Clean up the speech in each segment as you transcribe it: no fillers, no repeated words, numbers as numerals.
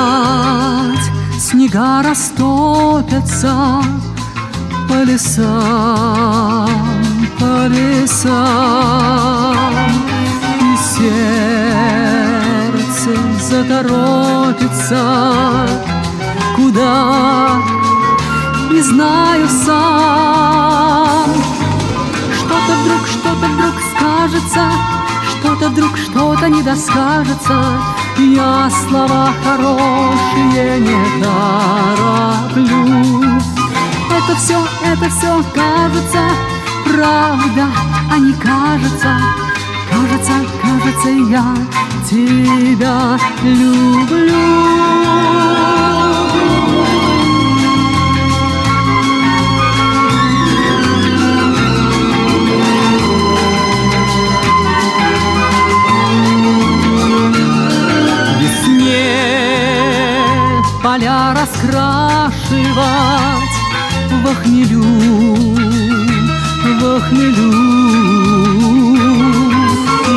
опять снега растопятся по лесам, по лесам, и сердце заторопится, куда не знаю сам. Что-то вдруг скажется, что-то вдруг что-то не доскажется. Я слова хорошие не тороплю. Это все кажется правда, а не кажется. Кажется, я тебя люблю. Поля раскрашивать во хмелю, во хмелю. И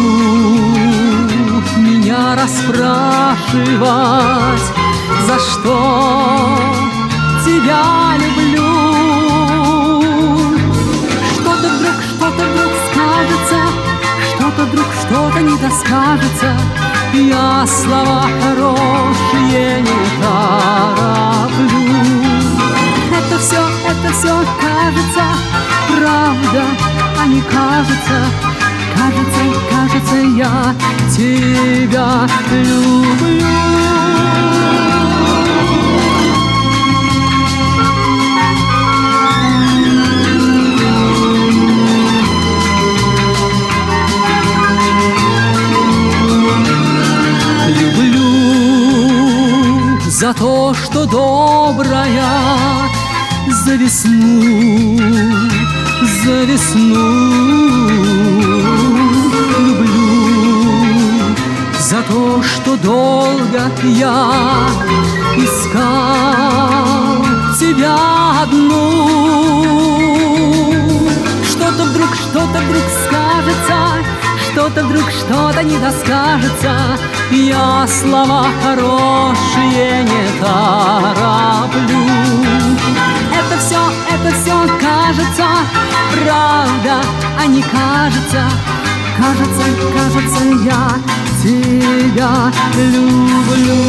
у меня расспрашивать, за что тебя люблю. Что-то вдруг скажется, что-то вдруг что-то не доскажется. Я слова хорошие не тороплю. Это все кажется правда, а не кажется. Кажется, я тебя люблю. За то, что добрая, за весну, за весну люблю. За то, что долго я искал тебя одну. Что-то вдруг скажется, что-то вдруг что-то не доскажется. Я слова хорошие не тороплю. Это все кажется правда, а не кажется. Кажется, я тебя люблю.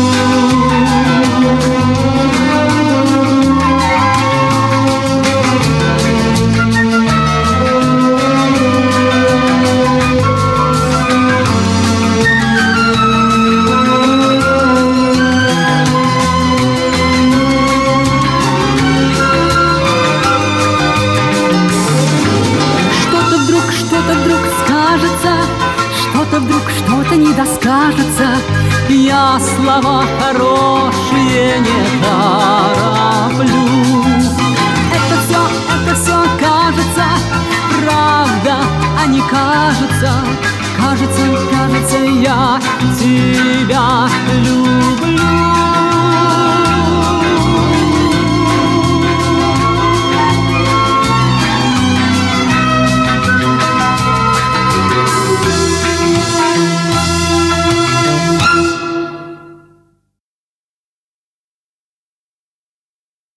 Что-то вдруг что-то не доскажется. Я слова хорошие не тороплю. Это все кажется правда, а не кажется. Кажется, я тебя люблю.